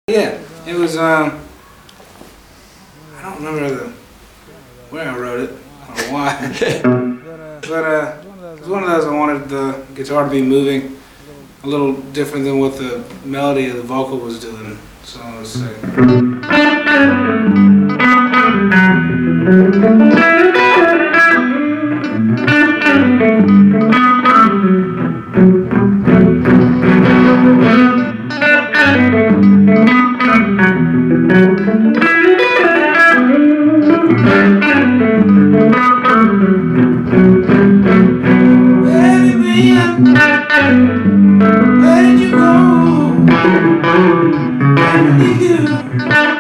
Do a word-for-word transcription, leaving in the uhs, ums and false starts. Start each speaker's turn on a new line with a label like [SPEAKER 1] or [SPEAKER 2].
[SPEAKER 1] Yeah, it was, um, I don't remember the, where I wrote it, or why, but uh, it was one of those I wanted the guitar to be moving a little different than what the melody of the vocal was doing, so I was saying. Where did you go? I need you.